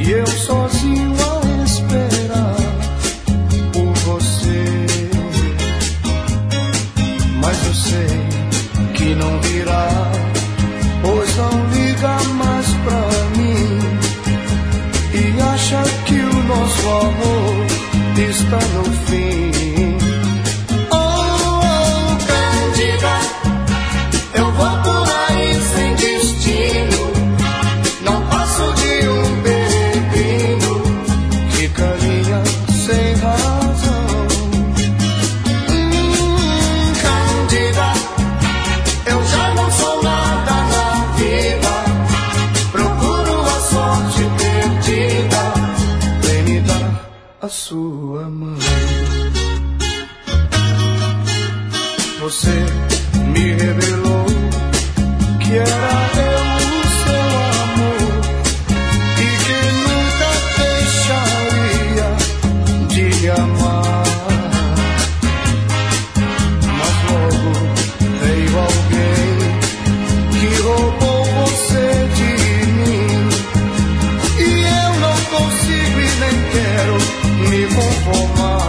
e eu sozinho a esperar por você. Mas eu sei que não virá, pois não liga mais pra mim e acha que o nosso amor está no fim. Oh, Cândida, eu vou por aí sem destino, não passo de um peregrino que caminha sem razão. Cândida, eu já não sou nada na vida, procuro a sorte perdida, vem me dar a sua mão. Você me revelou que era eu o seu amor e que nunca deixaria de lhe amar. Mas logo veio alguém que roubou você de mim e eu não consigo e nem quero me conformar.